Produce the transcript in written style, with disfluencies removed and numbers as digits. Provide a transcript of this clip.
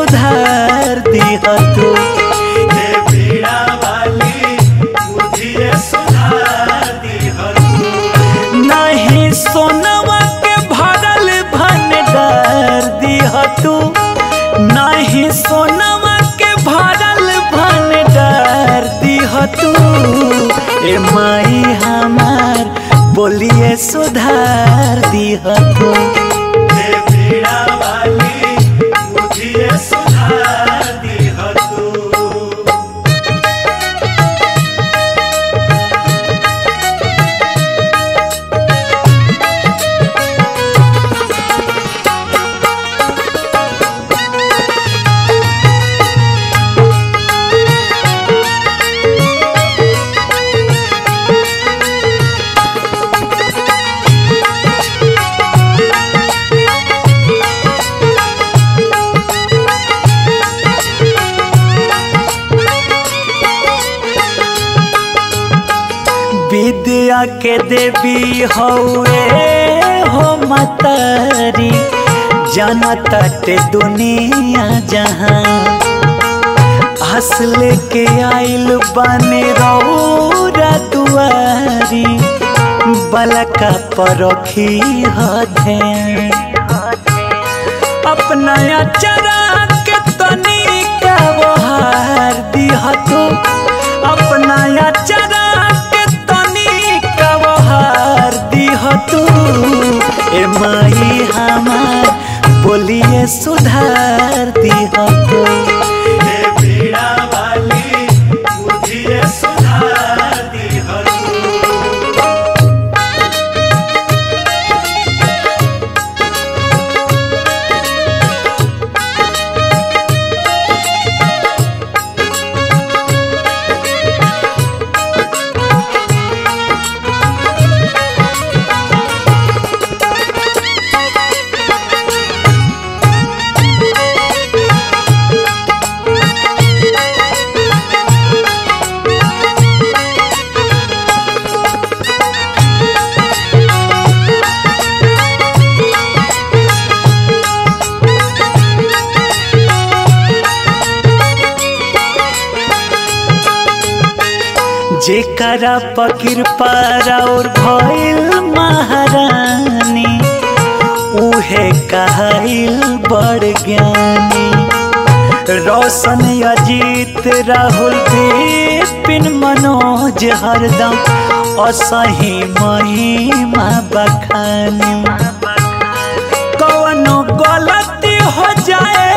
सुधार दिह तू। हे बीड़ा वाली बुद्धि सुधार दिह तू। नहीं सोनवा के भरल भंडार दिह तू, नहीं सोनवा के भरल भंडार दिह तू। ए माई हमार बोलिए सुधार दिह तू। हे बीड़ा वाली बुद्धि सुधार दिह तू। विद्या के देवी हौए हो मतरी, जानत दुनिया जहां। हंस लेके आइल बने रौरा दुआरी, बलका परखी हथे। अपना अचरा के तनिका बहार दिह तू, अपना अचरा तू। ए माई हमार बोलिए सुधार दिह तू। हे बीड़ा वाली बुद्धि सुधार दिह तू। जेकरा कृपा और भइल महारानी, उहे कहल बड़ ज्ञानी। रोशन अजीत राहुल विपिन मनोज हरदम असही महिमा बखानी। कौनो गलती हो जाए